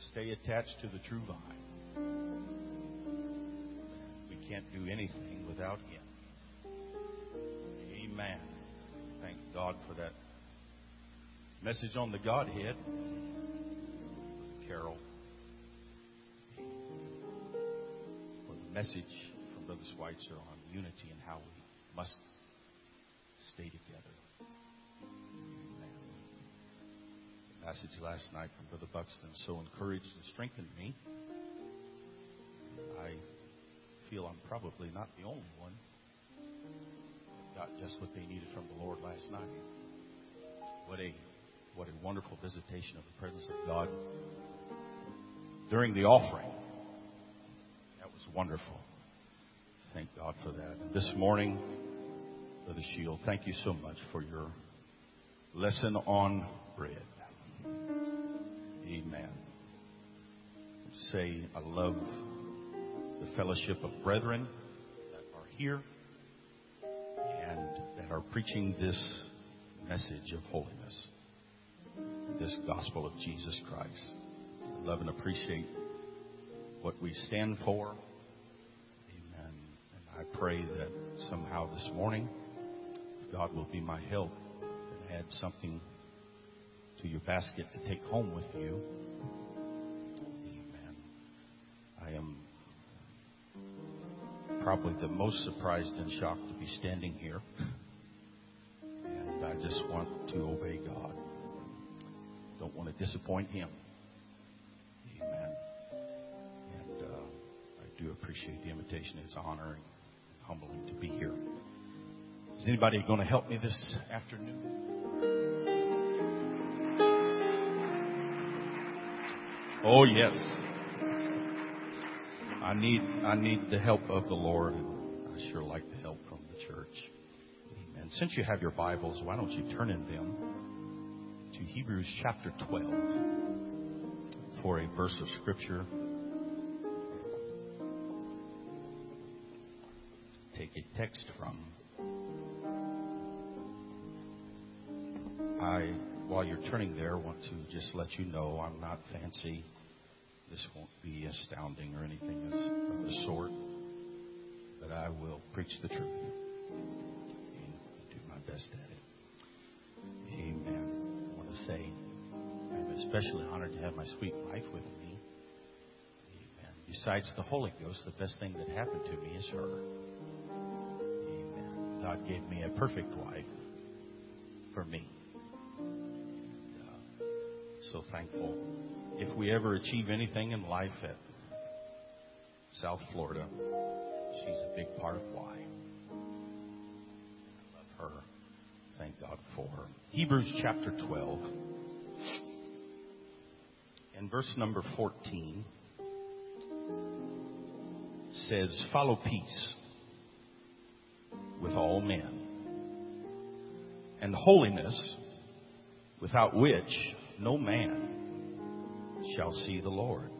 Stay attached to the true vine. We can't do anything without Him. Amen. Thank God for that message on the Godhead. Carol. For the message from Brother Schweitzer on unity and how we must stay together. Message last night from Brother Buxton so encouraged and strengthened me. I feel I'm probably not the only one that got just what they needed from the Lord last night. What a wonderful visitation of the presence of God during the offering. That was wonderful. Thank God for that. And this morning, Brother Shield, thank you so much for your lesson on bread. Amen. Say, I love the fellowship of brethren that are here and that are preaching this message of holiness, this gospel of Jesus Christ. I love and appreciate what we stand for. Amen. And I pray that somehow this morning, God will be my help and add something to your basket to take home with you. Amen. I am probably the most surprised and shocked to be standing here. And I just want to obey God. Don't want to disappoint Him. Amen. And I do appreciate the invitation. It's honoring and humbling to be here. Is anybody going to help me this afternoon? Oh, yes. I need the help of the Lord, and I sure like the help from the church. Amen. Since you have your Bibles, why don't you turn in them to Hebrews chapter 12 for a verse of Scripture. Take a text from. While you're turning there, I want to just let you know I'm not fancy. This won't be astounding or anything of the sort. But I will preach the truth and do my best at it. Amen. I want to say I'm especially honored to have my sweet wife with me. Amen. Besides the Holy Ghost, the best thing that happened to me is her. Amen. God gave me a perfect wife for me. So thankful. If we ever achieve anything in life at South Florida, she's a big part of why. I love her. Thank God for her. Hebrews chapter 12 and verse number 14 says, follow peace with all men and holiness, without which no man shall see the Lord.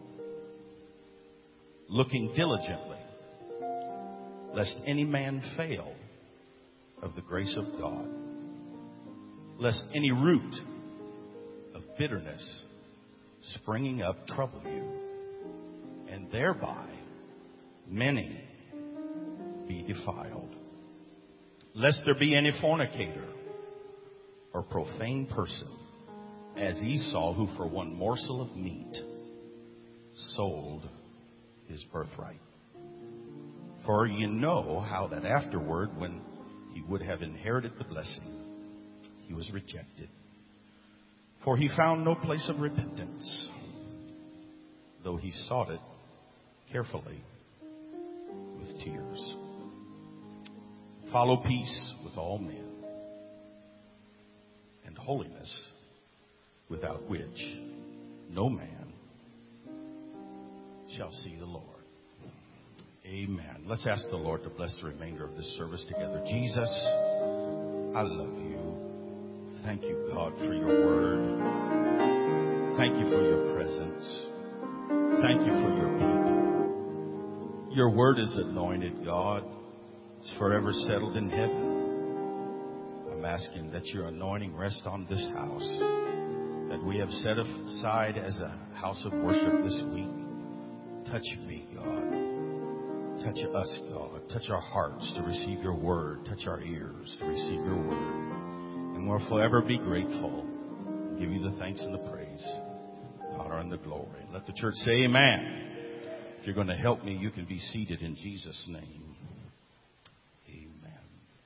Looking diligently, lest any man fail of the grace of God, lest any root of bitterness springing up trouble you, and thereby many be defiled. Lest there be any fornicator or profane person, as Esau, who for one morsel of meat sold his birthright. For you know how that afterward, when he would have inherited the blessing, he was rejected. For he found no place of repentance, though he sought it carefully with tears. Follow peace with all men and holiness, without which no man shall see the Lord. Amen. Let's ask the Lord to bless the remainder of this service together. Jesus, I love you. Thank you, God, for your word. Thank you for your presence. Thank you for your people. Your word is anointed, God. It's forever settled in heaven. I'm asking that your anointing rest on this house, that that we have set aside as a house of worship this week. Touch me, God. Touch us, God. Touch our hearts to receive your word. Touch our ears to receive your word. And we'll forever be grateful. Give you the thanks and the praise, the honor and the glory. Let the church say amen. If you're going to help me, you can be seated in Jesus' name. Amen.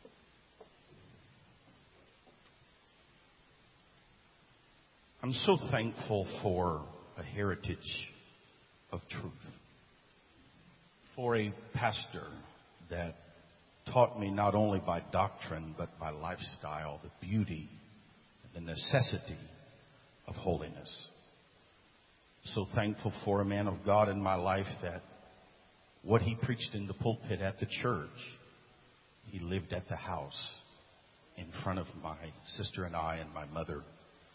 I'm so thankful for a heritage of truth. For a pastor that taught me not only by doctrine, but by lifestyle, the beauty and the necessity of holiness. So thankful for a man of God in my life that what he preached in the pulpit at the church, he lived at the house in front of my sister and I and my mother.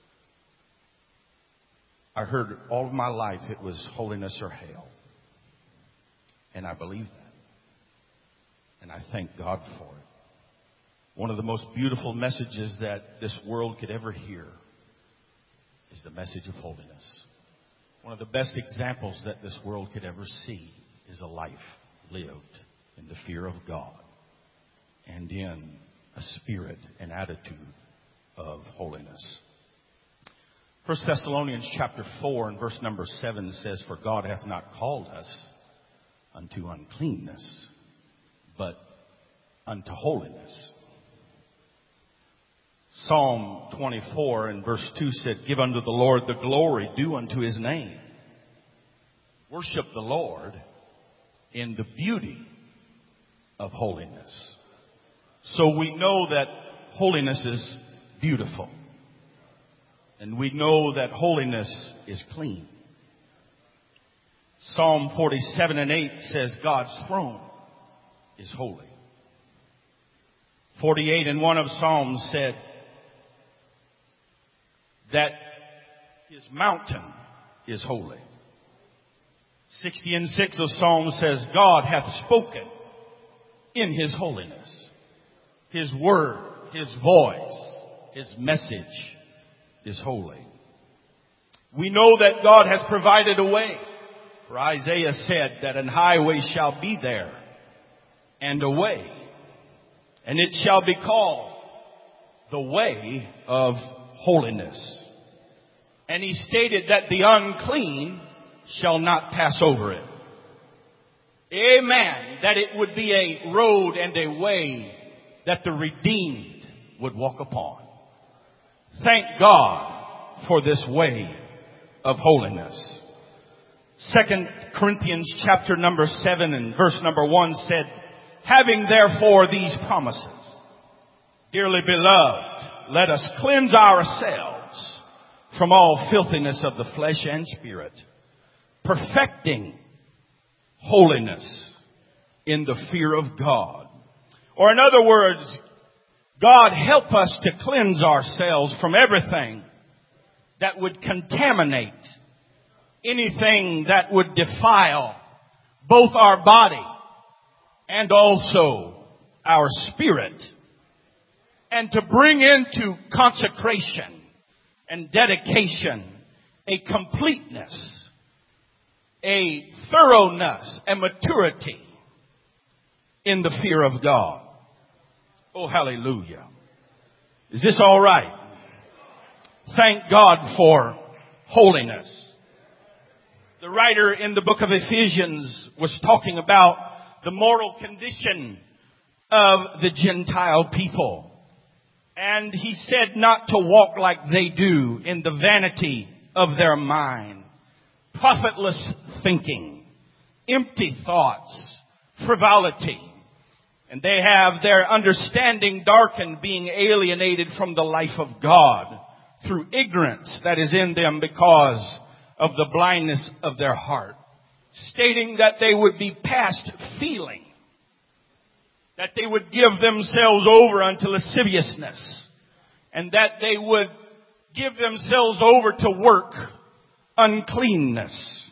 I heard all of my life it was holiness or hell. And I believe that. And I thank God for it. One of the most beautiful messages that this world could ever hear is the message of holiness. One of the best examples that this world could ever see is a life lived in the fear of God and in a spirit and attitude of holiness. 1 Thessalonians chapter 4 and verse number 7 says, "For God hath not called us unto uncleanness, but unto holiness." Psalm 24 and verse 2 said, "Give unto the Lord the glory due unto his name. Worship the Lord in the beauty of holiness." So we know that holiness is beautiful. And we know that holiness is clean. Psalm 47 and 8 says, "God's throne is holy." 48 and 1 of Psalms said that his mountain is holy. 60 and 6 of Psalms says, "God hath spoken in his holiness." His word, his voice, his message is holy. We know that God has provided a way. For Isaiah said that an highway shall be there and a way, and it shall be called the way of holiness. And he stated that the unclean shall not pass over it. Amen. That it would be a road and a way that the redeemed would walk upon. Thank God for this way of holiness. 2 Corinthians chapter number 7 and verse number 1 said, "Having therefore these promises, dearly beloved, let us cleanse ourselves from all filthiness of the flesh and spirit, perfecting holiness in the fear of God." Or in other words, God help us to cleanse ourselves from everything that would contaminate, anything that would defile both our body and also our spirit, and to bring into consecration and dedication a completeness, a thoroughness, a maturity in the fear of God. Oh, hallelujah. Is this all right? Thank God for holiness. The writer in the book of Ephesians was talking about the moral condition of the Gentile people. And he said not to walk like they do in the vanity of their mind, profitless thinking, empty thoughts, frivolity. And they have their understanding darkened, being alienated from the life of God through ignorance that is in them because of the blindness of their heart. Stating that they would be past feeling, that they would give themselves over unto lasciviousness, and that they would give themselves over to work, uncleanness,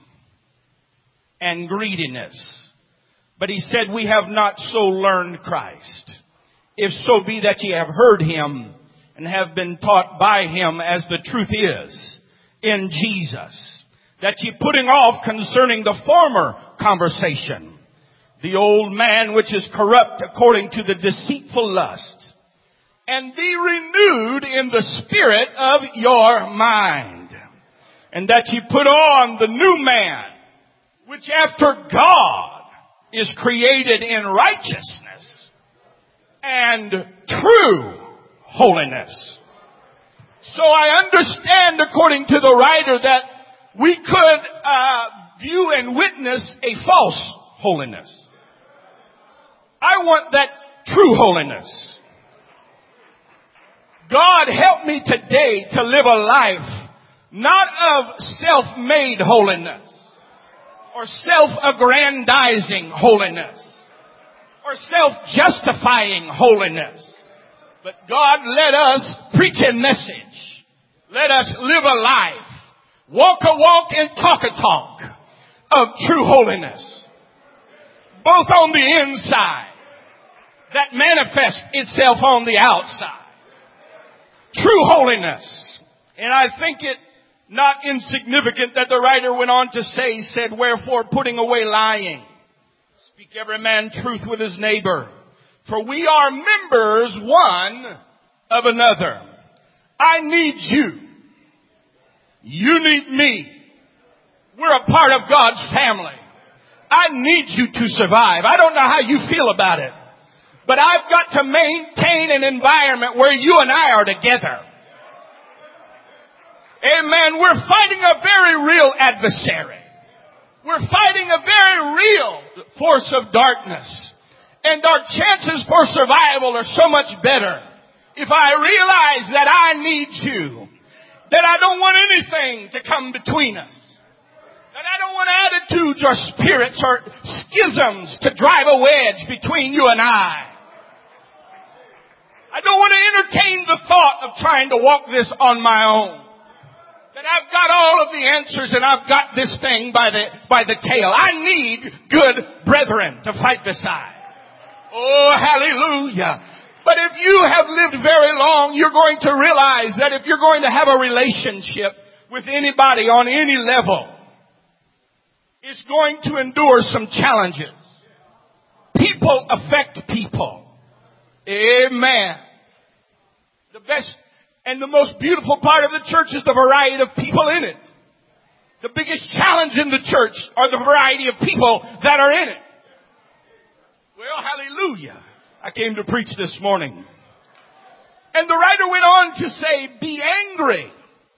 and greediness. But he said, "We have not so learned Christ. If so be that ye have heard him and have been taught by him, as the truth is, in Jesus, that ye putting off concerning the former conversation, the old man which is corrupt according to the deceitful lust, and be renewed in the spirit of your mind, and that ye put on the new man, which after God is created in righteousness and true holiness. So I understand, according to the writer, that we could view and witness a false holiness. I want that true holiness. God, help me today to live a life not of self-made holiness or self-aggrandizing holiness or self-justifying holiness. But God, let us preach a message. Let us live a life, walk a walk and talk a talk of true holiness, both on the inside that manifests itself on the outside. True holiness. And I think it not insignificant that the writer went on to say, said, wherefore putting away lying, speak every man truth with his neighbor, for we are members one of another. I need you. You need me. We're a part of God's family. I need you to survive. I don't know how you feel about it, but I've got to maintain an environment where you and I are together. Amen. We're fighting a very real adversary. We're fighting a very real force of darkness. And our chances for survival are so much better if I realize that I need you, that I don't want anything to come between us, that I don't want attitudes or spirits or schisms to drive a wedge between you and I. I don't want to entertain the thought of trying to walk this on my own. That I've got all of the answers and I've got this thing by the tail. I need good brethren to fight beside. Oh, hallelujah. But if you have lived very long, you're going to realize that if you're going to have a relationship with anybody on any level, it's going to endure some challenges. People affect people. Amen. The best and the most beautiful part of the church is the variety of people in it. The biggest challenge in the church are the variety of people that are in it. Well, hallelujah. I came to preach this morning. And the writer went on to say, be angry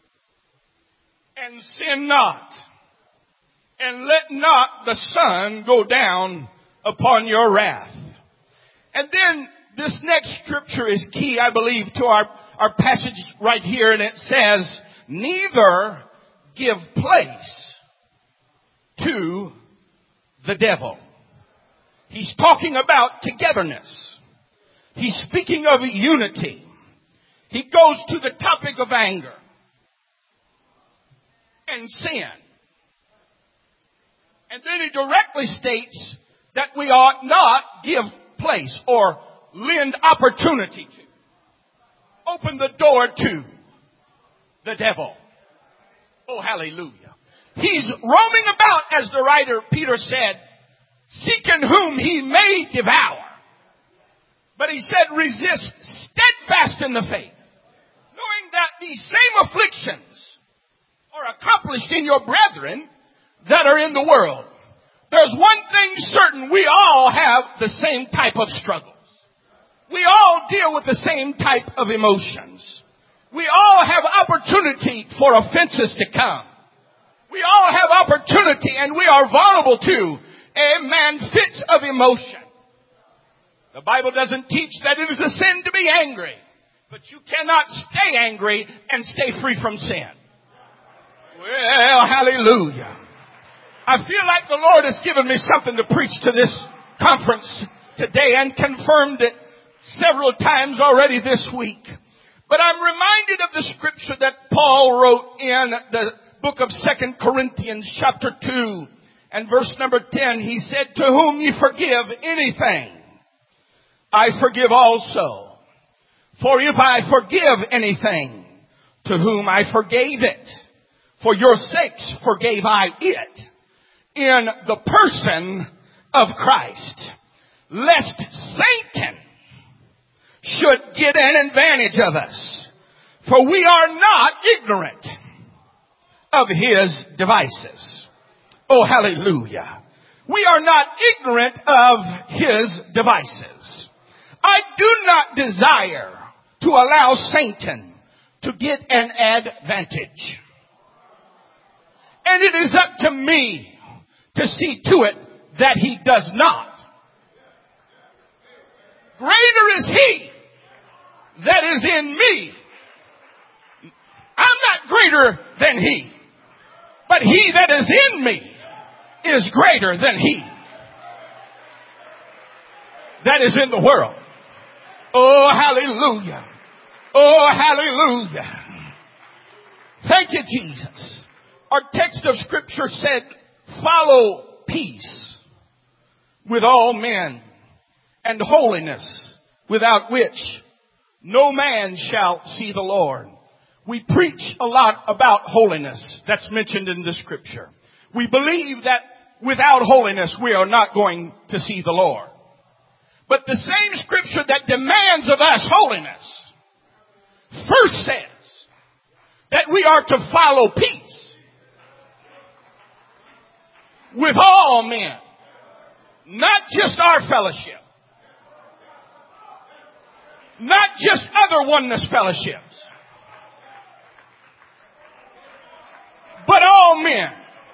and sin not. And let not the sun go down upon your wrath. And then this next scripture is key, I believe, to our passage right here. And it says, neither give place to the devil. He's talking about togetherness. He's speaking of unity. He goes to the topic of anger and sin. And then he directly states that we ought not give place or lend opportunity to, open the door to the devil. Oh, hallelujah. He's roaming about, as the writer Peter said, seeking whom he may devour. But he said, resist steadfast in the faith, knowing that these same afflictions are accomplished in your brethren that are in the world. There's one thing certain, we all have the same type of struggles. We all deal with the same type of emotions. We all have opportunity for offenses to come. We all have opportunity, and we are vulnerable to, fits of emotion. The Bible doesn't teach that it is a sin to be angry, but you cannot stay angry and stay free from sin. Well, hallelujah. I feel like the Lord has given me something to preach to this conference today and confirmed it several times already this week. But I'm reminded of the scripture that Paul wrote in the book of 2 Corinthians chapter 2 and verse number 10. He said, to whom ye forgive anything, I forgive also. For if I forgive anything, to whom I forgave it, For your sakes forgave I it in the person of Christ, lest Satan should get an advantage of us. For we are not ignorant of his devices. Oh, hallelujah. We are not ignorant of his devices. I do not desire to allow Satan to get an advantage. And it is up to me to see to it that he does not. Greater is he that is in me. I'm not greater than he, but he that is in me is greater than he that is in the world. Oh, hallelujah. Oh, hallelujah. Thank you, Jesus. Our text of scripture said, follow peace with all men and holiness, without which no man shall see the Lord. We preach a lot about holiness that's mentioned in the scripture. We believe that without holiness we are not going to see the Lord. But the same scripture that demands of us holiness first says that we are to follow peace with all men, not just our fellowship, not just other oneness fellowships, but all men.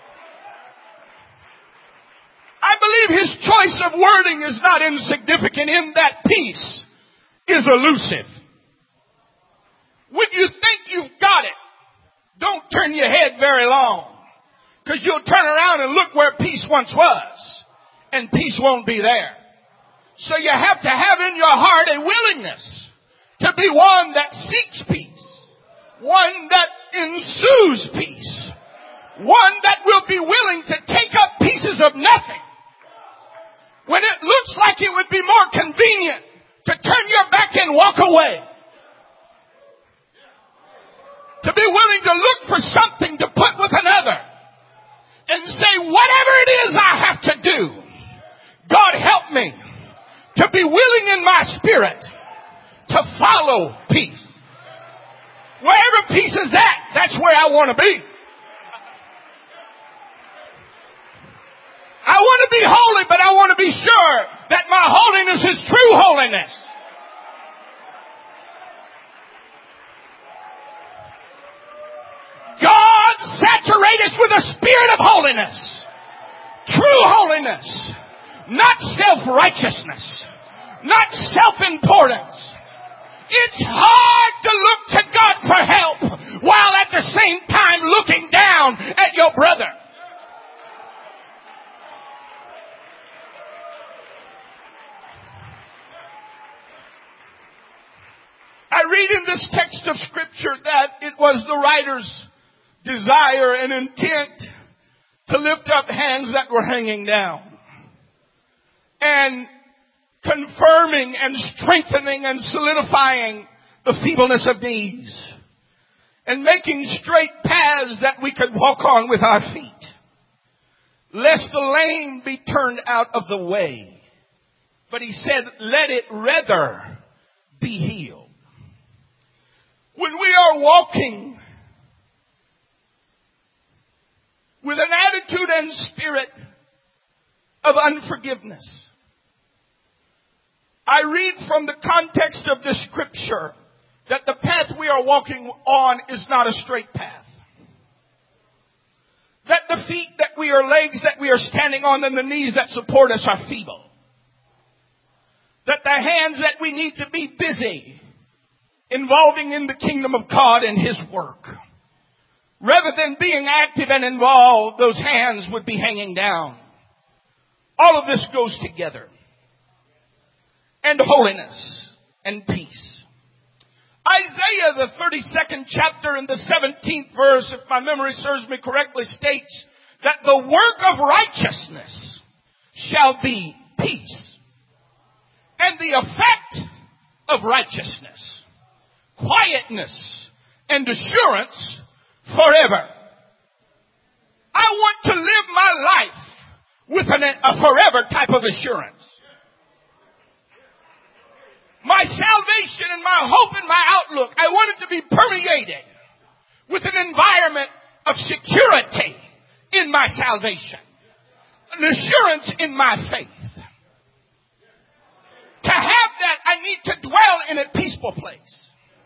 I believe his choice of wording is not insignificant in that peace is elusive. When you think you've got it, don't turn your head very long, because you'll turn around and look where peace once was, and peace won't be there. So you have to have in your heart a willingness to be one that seeks peace, one that ensues peace, one that will be willing to take up pieces of nothing when it looks like it would be more convenient to turn your back and walk away. To be willing to look for something to put with another and say, whatever it is I have to do, God help me to be willing in my spirit to follow peace. Wherever peace is at, that's where I want to be. I want to be holy, but I want to be sure that my holiness is true holiness. God saturate us with a spirit of holiness. True holiness. Not self-righteousness. Not self-importance. It's hard to look to God for help while at the same time looking down at your brother. I read in this text of scripture that it was the writer's desire and intent to lift up hands that were hanging down, and confirming and strengthening and solidifying the feebleness of knees, and making straight paths that we could walk on with our feet, lest the lame be turned out of the way. But he said, let it rather be healed. When we are walking with an attitude and spirit of unforgiveness, I read from the context of this scripture that the path we are walking on is not a straight path. That the feet that we are, legs that we are standing on, and the knees that support us are feeble. That the hands that we need to be busy involving in the kingdom of God and his work, rather than being active and involved, those hands would be hanging down. All of this goes together. And holiness and peace. Isaiah, the 32nd chapter and the 17th verse, if my memory serves me correctly, states that the work of righteousness shall be peace. And the effect of righteousness, quietness and assurance forever. I want to live my life with a forever type of assurance. My salvation and my hope and my outlook, I want it to be permeated with an environment of security in my salvation. An assurance in my faith. To have that, I need to dwell in a peaceful place.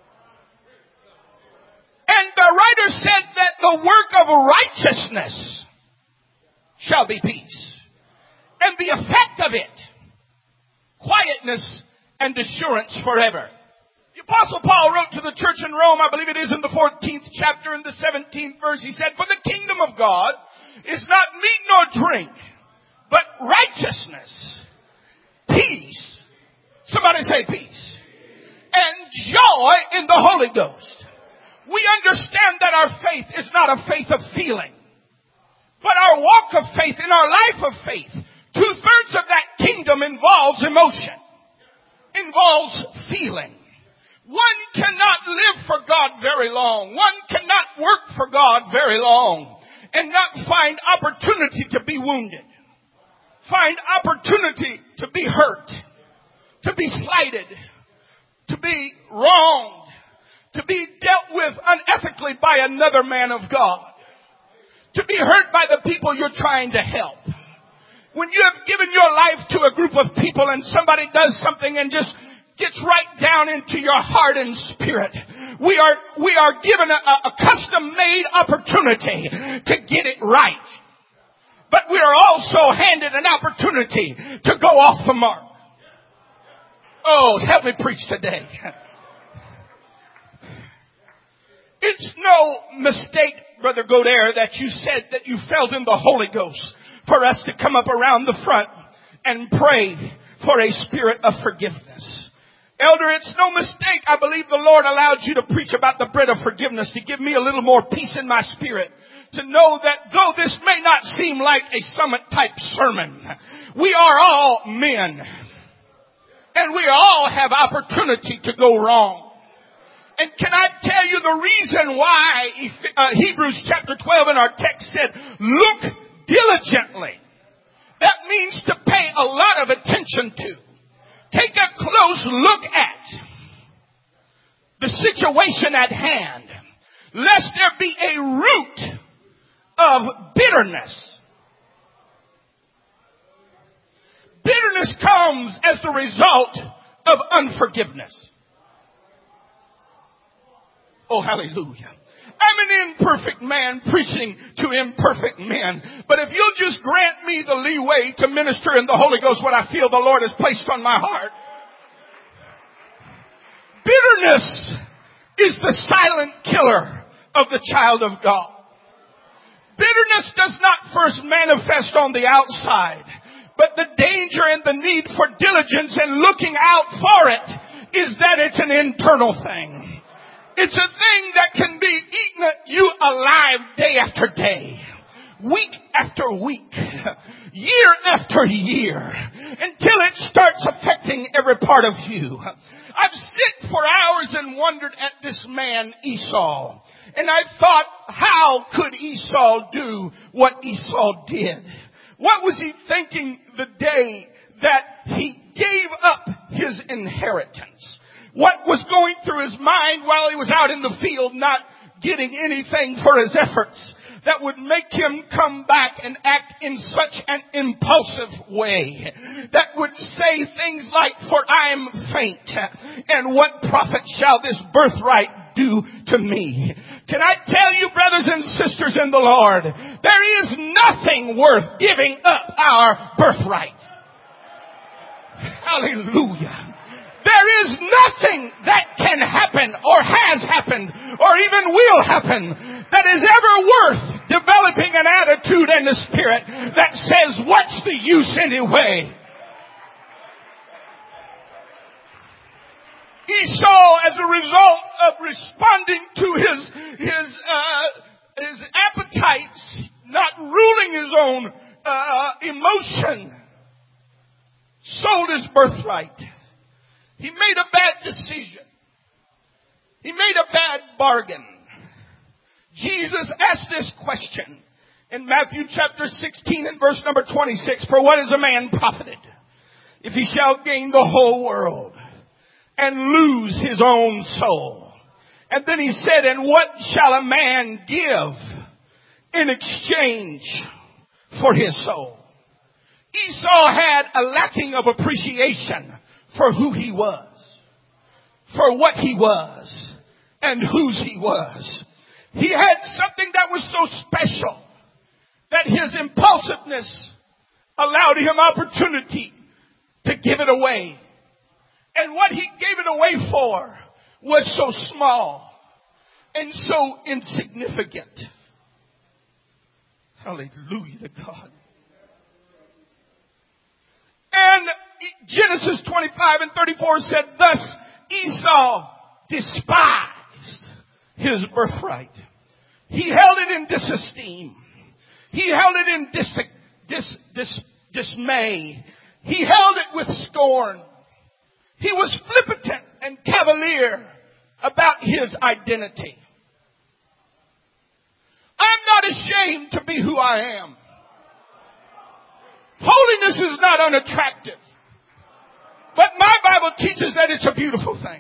And the writer said that the work of righteousness shall be peace. And the effect of it, quietness and assurance forever. The Apostle Paul wrote to the church in Rome, I believe it is in the 14th chapter in the 17th verse. He said, "For the kingdom of God is not meat nor drink, but righteousness, peace." Somebody say peace. "And joy in the Holy Ghost." We understand that our faith is not a faith of feeling, but our walk of faith, in our life of faith, 2/3 of that kingdom involves emotion, involves feeling. One cannot live for God very long. One cannot work for God very long and not find opportunity to be wounded, find opportunity to be hurt, to be slighted, to be wronged, to be dealt with unethically by another man of God, to be hurt by the people you're trying to help. When you have given your life to a group of people and somebody does something and just gets right down into your heart and spirit, we are given a custom-made opportunity to get it right. But we are also handed an opportunity to go off the mark. Oh, help me preach today. It's no mistake, Brother Godair, that you said that you felt in the Holy Ghost for us to come up around the front and pray for a spirit of forgiveness. Elder, it's no mistake. I believe the Lord allowed you to preach about the bread of forgiveness to give me a little more peace in my spirit. To know that though this may not seem like a summit type sermon, we are all men. And we all have opportunity to go wrong. And can I tell you the reason why Hebrews chapter 12 in our text said, look diligently. That means to pay a lot of attention to. Take a close look at the situation at hand, lest there be a root of bitterness. Bitterness comes as the result of unforgiveness. Oh, hallelujah. I'm an imperfect man preaching to imperfect men. But if you'll just grant me the leeway to minister in the Holy Ghost what I feel the Lord has placed on my heart. Bitterness is the silent killer of the child of God. Bitterness does not first manifest on the outside, but the danger and the need for diligence and looking out for it is that it's an internal thing. It's a thing that can be eaten you alive day after day, week after week, year after year, until it starts affecting every part of you. I've sat for hours and wondered at this man Esau. And I thought, how could Esau do what Esau did? What was he thinking the day that he gave up his inheritance? What was going through his mind while he was out in the field not getting anything for his efforts that would make him come back and act in such an impulsive way that would say things like, for I am faint, and what profit shall this birthright do to me? Can I tell you, brothers and sisters in the Lord, there is nothing worth giving up our birthright. Hallelujah. There is nothing that can happen or has happened or even will happen that is ever worth developing an attitude and a spirit that says, what's the use anyway? Esau, as a result of responding to his appetites, not ruling his own emotion, sold his birthright. He made a bad decision. He made a bad bargain. Jesus asked this question. In Matthew chapter 16 and verse number 26, for what is a man profited if he shall gain the whole world and lose his own soul? And then he said, and what shall a man give in exchange for his soul? Esau had a lacking of appreciation for who he was, for what he was, and whose he was. He had something that was so special that his impulsiveness allowed him opportunity to give it away. And what he gave it away for was so small and so insignificant. Hallelujah to God. And Genesis 25 and 34 said, thus Esau despised his birthright. He held it in disesteem. He held it in dismay. He held it with scorn. He was flippant and cavalier about his identity. I'm not ashamed to be who I am. Holiness is not unattractive. But my Bible teaches that it's a beautiful thing.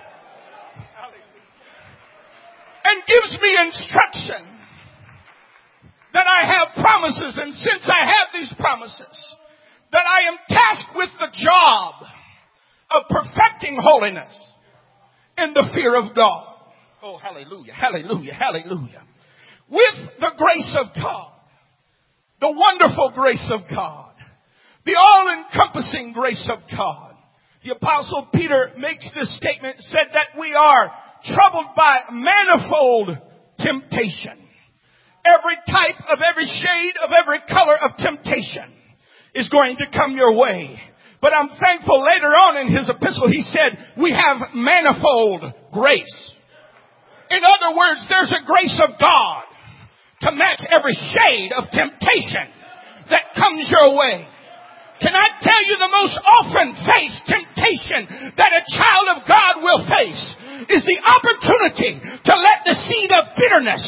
And gives me instruction that I have promises, and since I have these promises, that I am tasked with the job of perfecting holiness in the fear of God. Oh, hallelujah, hallelujah, hallelujah. With the grace of God, the wonderful grace of God, the all-encompassing grace of God. The Apostle Peter makes this statement, said that we are troubled by manifold temptation. Every type of every shade of every color of temptation is going to come your way. But I'm thankful later on in his epistle he said we have manifold grace. In other words, there's a grace of God to match every shade of temptation that comes your way. Can I tell you the most often faced temptation that a child of God will face is the opportunity to let the seed of bitterness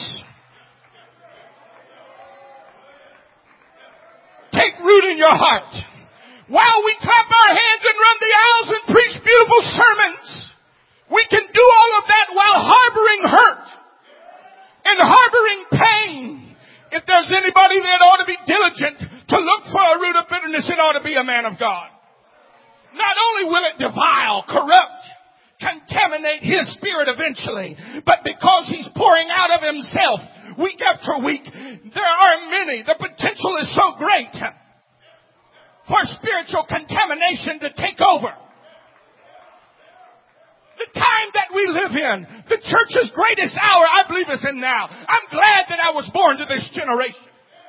take root in your heart. While we clap our hands and run the aisles and preach beautiful sermons, we can do all of that while harboring hurt and harboring pain. If there's anybody that ought to be diligent to look for a root of bitterness, it ought to be a man of God. Not only will it defile, corrupt, contaminate his spirit eventually, but because he's pouring out of himself week after week, there are many. The potential is so great for spiritual contamination to take over. The time that we live in, the church's greatest hour, I believe, is in now. I'm glad that I was born to this generation.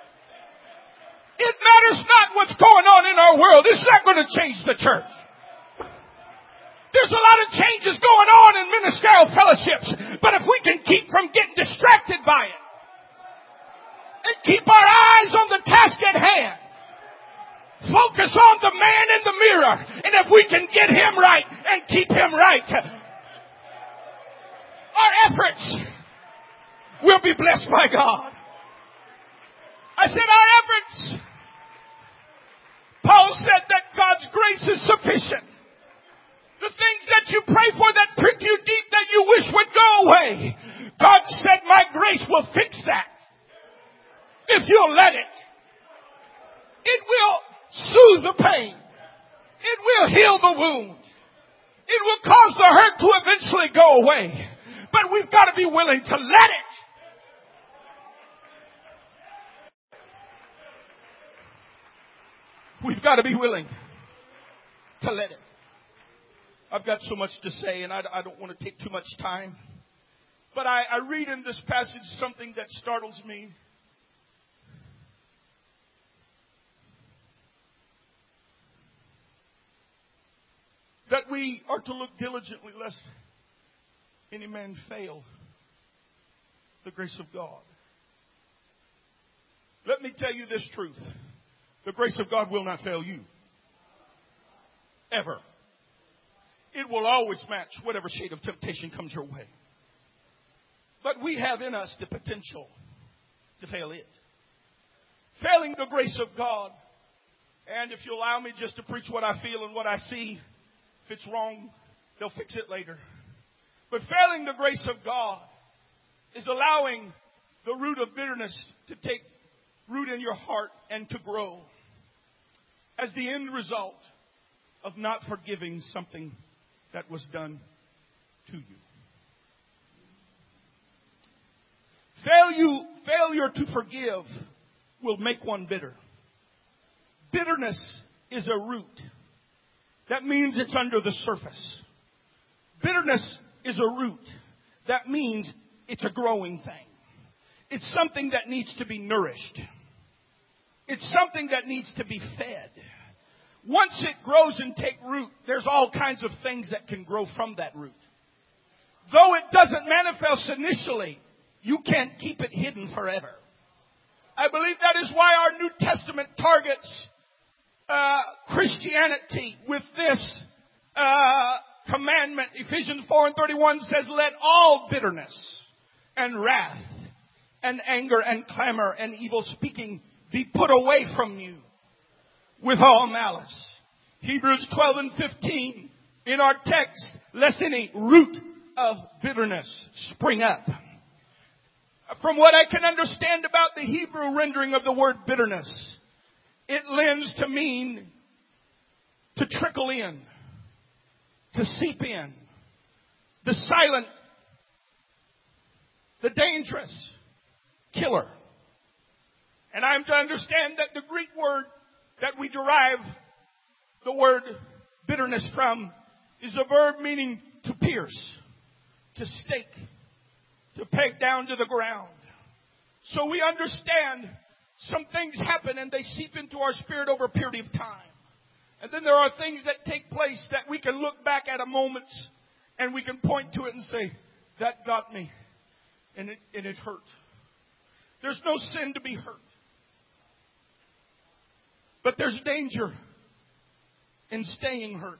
It matters not what's going on in our world. It's not going to change the church. There's a lot of changes going on in ministerial fellowships, but if we can keep from getting distracted by it and keep our eyes on the task at hand, focus on the man in the mirror, and if we can get him right and keep him right, our efforts will be blessed by God. I said our efforts. Paul said that God's grace is sufficient. The things that you pray for that prick you deep that you wish would go away, God said my grace will fix that. If you'll let it. It will soothe the pain. It will heal the wound. It will cause the hurt to eventually go away. But we've got to be willing to let it. We've got to be willing to let it. I've got so much to say, and I don't want to take too much time. But I read in this passage something that startles me. That we are to look diligently lest any man fail the grace of God. Let me tell you this truth. The grace of God will not fail you. Ever. It will always match whatever shade of temptation comes your way. But we have in us the potential to fail it. Failing the grace of God. And if you allow me just to preach what I feel and what I see, if it's wrong, they'll fix it later. But failing the grace of God is allowing the root of bitterness to take root in your heart and to grow as the end result of not forgiving something that was done to you. Failure to forgive will make one bitter. Bitterness is a root. That means it's under the surface. Bitterness is a root. That means it's a growing thing. It's something that needs to be nourished. It's something that needs to be fed. Once it grows and take root, there's all kinds of things that can grow from that root. Though it doesn't manifest initially, you can't keep it hidden forever. I believe that is why our New Testament targets Christianity with this commandment. Ephesians 4:31 says, let all bitterness and wrath and anger and clamor and evil speaking be put away from you with all malice. Hebrews 12:15 in our text, lest any root of bitterness spring up. From what I can understand about the Hebrew rendering of the word bitterness, it lends to mean to trickle in, to seep in, the silent, the dangerous killer. And I'm to understand that the Greek word that we derive the word bitterness from is a verb meaning to pierce, to stake, to peg down to the ground. So we understand some things happen and they seep into our spirit over a period of time. And then there are things that take place that we can look back at a moment and we can point to it and say, that got me. And it hurt. There's no sin to be hurt. But there's danger in staying hurt.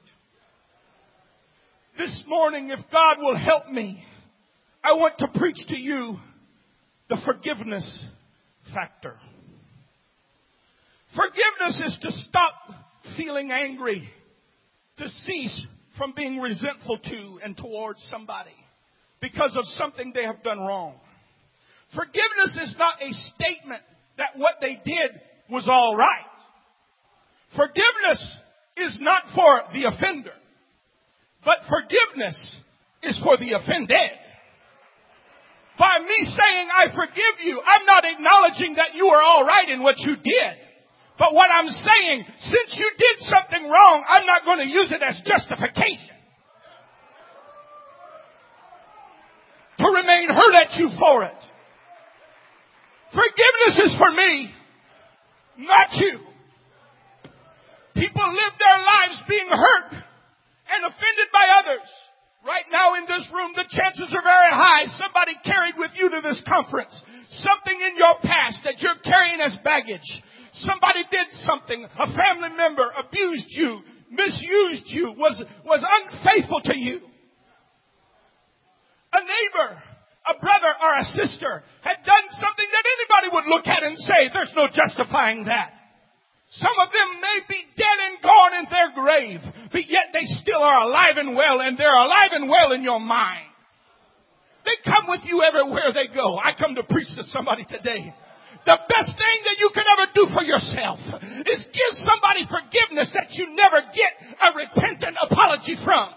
This morning, if God will help me, I want to preach to you the forgiveness factor. Forgiveness is to stop feeling angry, to cease from being resentful to and towards somebody because of something they have done wrong. Forgiveness is not a statement that what they did was all right. Forgiveness is not for the offender, but forgiveness is for the offended. By me saying I forgive you, I'm not acknowledging that you are all right in what you did. But what I'm saying, since you did something wrong, I'm not going to use it as justification to remain hurt at you for it. Forgiveness is for me, not you. People live their lives being hurt and offended by others. Right now in this room, the chances are very high somebody carried with you to this conference something in your past that you're carrying as baggage. Somebody did something. A family member abused you, misused you, was unfaithful to you. A neighbor, a brother or a sister had done something that anybody would look at and say, there's no justifying that. Some of them may be dead and gone in their grave, but yet they still are alive and well, and they're alive and well in your mind. They come with you everywhere they go. I come to preach to somebody today. The best thing that you can ever do for yourself is give somebody forgiveness that you never get a repentant apology from.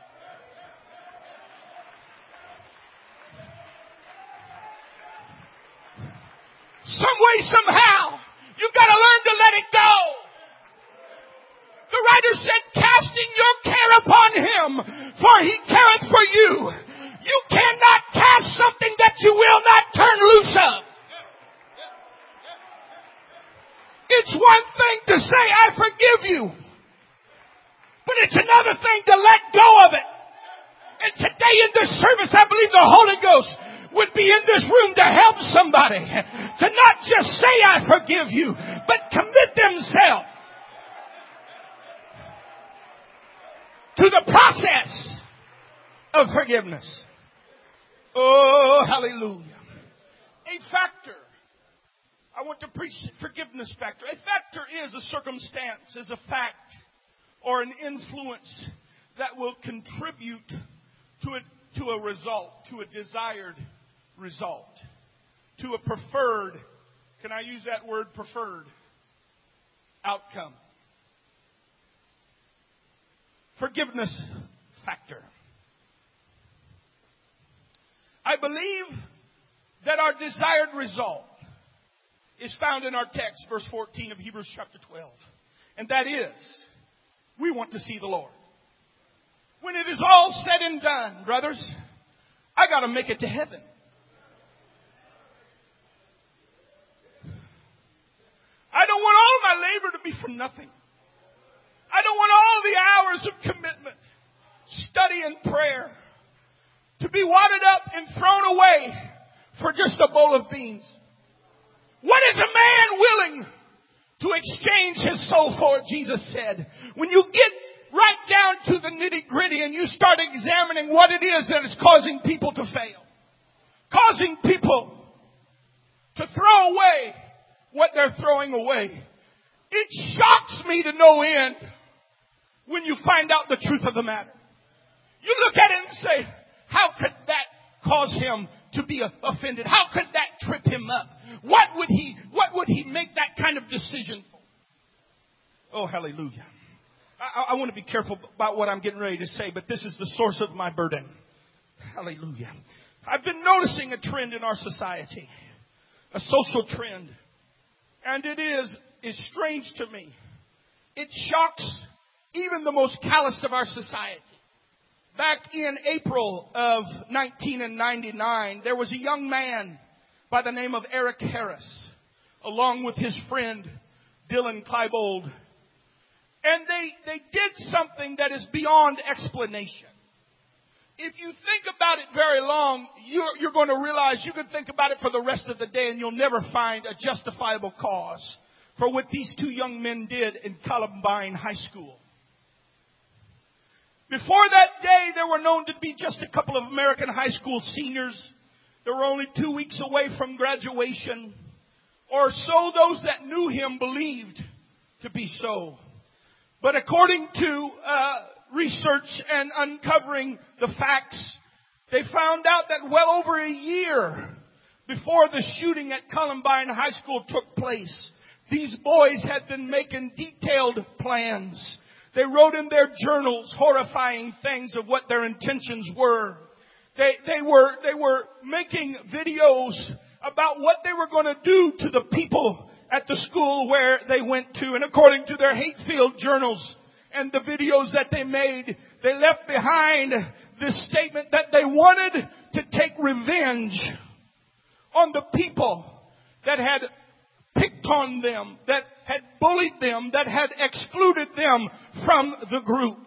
Some way, somehow, you've got to learn to let it go. The writer said, casting your care upon him, for he careth for you. You cannot cast something that you will not turn loose of. It's one thing to say, I forgive you. But it's another thing to let go of it. And today in this service, I believe the Holy Ghost would be in this room to help somebody to not just say I forgive you, but commit themselves to the process of forgiveness. Oh, hallelujah. A factor. I want to preach forgiveness factor. A factor is a circumstance, is a fact, or an influence that will contribute to a result, to a desired result, to a preferred, can I use that word, preferred outcome. Forgiveness factor. I believe that our desired result is found in our text, verse 14 of Hebrews chapter 12. And that is, we want to see the Lord. When it is all said and done, brothers, I got to make it to heaven. I don't want all my labor to be for nothing. I don't want all the hours of commitment, study and prayer to be wadded up and thrown away for just a bowl of beans. What is a man willing to exchange his soul for? Jesus said. When you get right down to the nitty-gritty and you start examining what it is that is causing people to fail, causing people to throw away what they're throwing away, it shocks me to no end when you find out the truth of the matter. You look at it and say, how could that cause him to be offended? How could that trip him up? What would he make that kind of decision for? Oh, hallelujah. I want to be careful about what I'm getting ready to say, but this is the source of my burden. Hallelujah. I've been noticing a trend in our society, a social trend, and it is strange to me. It shocks even the most calloused of our society. Back in April of 1999, there was a young man by the name of Eric Harris, along with his friend Dylan Klebold. And they did something that is beyond explanation. If you think about it very long, you're going to realize you can think about it for the rest of the day and you'll never find a justifiable cause for what these two young men did in Columbine High School. Before that day, there were known to be just a couple of American high school seniors. They were only 2 weeks away from graduation. Or so those that knew him believed to be so. But according to research and uncovering the facts, they found out that well over a year before the shooting at Columbine High School took place, these boys had been making detailed plans. They wrote in their journals horrifying things of what their intentions were. They were making videos about what they were going to do to the people at the school where they went to. And according to their hate-filled journals and the videos that they made, they left behind this statement that they wanted to take revenge on the people that had picked on them, that had bullied them, that had excluded them from the group.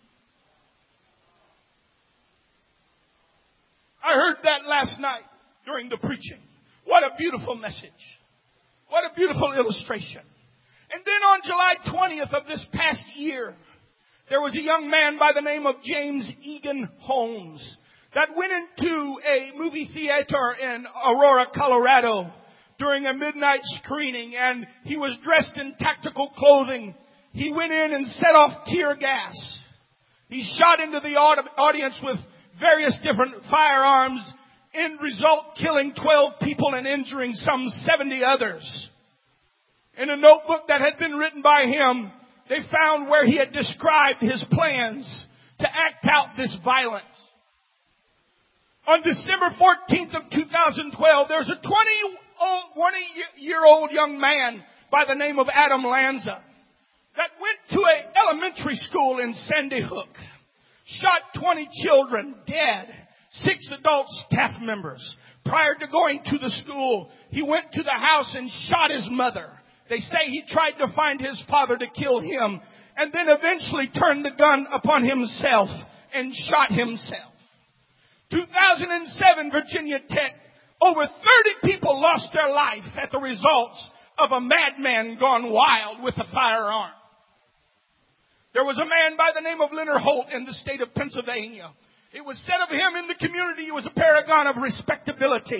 I heard that last night during the preaching. What a beautiful message. What a beautiful illustration. And then on July 20th of this past year, there was a young man by the name of James Egan Holmes that went into a movie theater in Aurora, Colorado during a midnight screening, and he was dressed in tactical clothing. He went in and set off tear gas. He shot into the audience with various different firearms, end result killing 12 people and injuring some 70 others. In a notebook that had been written by him, they found where he had described his plans to act out this violence. On December 14th of 2012, there's a 20-year-old young man by the name of Adam Lanza that went to an elementary school in Sandy Hook, shot 20 children dead, 6 adult staff members. Prior to going to the school, he went to the house and shot his mother. They say he tried to find his father to kill him and then eventually turned the gun upon himself and shot himself. 2007, Virginia Tech, over 30 people lost their life at the results of a madman gone wild with a firearm. There was a man by the name of Leonard Holt in the state of Pennsylvania. It was said of him in the community he was a paragon of respectability.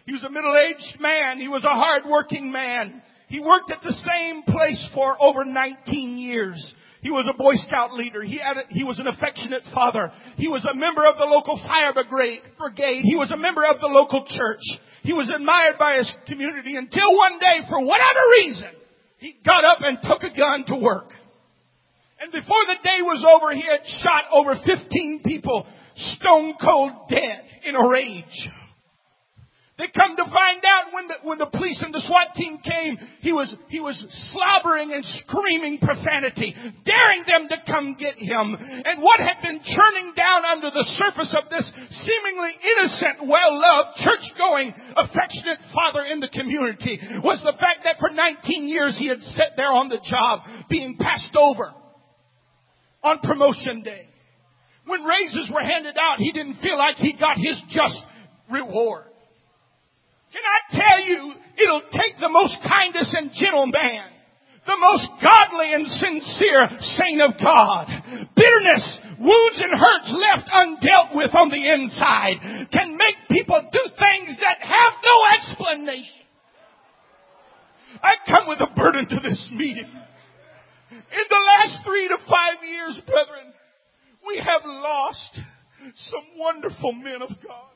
He was a middle-aged man. He was a hard-working man. He worked at the same place for over 19 years. He was a Boy Scout leader. He was an affectionate father. He was a member of the local fire brigade. He was a member of the local church. He was admired by his community until one day, for whatever reason, he got up and took a gun to work. And before the day was over, he had shot over 15 people stone cold dead in a rage. They come to find out when the police and the SWAT team came, he was slobbering and screaming profanity, daring them to come get him. And what had been churning down under the surface of this seemingly innocent, well-loved, church-going, affectionate father in the community was the fact that for 19 years he had sat there on the job being passed over on promotion day. When raises were handed out, he didn't feel like he got his just reward. Can I tell you, it'll take the most kindest and gentle man, the most godly and sincere saint of God. Bitterness, wounds and hurts left undealt with on the inside can make people do things that have no explanation. I come with a burden to this meeting. In the last 3 to 5 years, brethren, we have lost some wonderful men of God.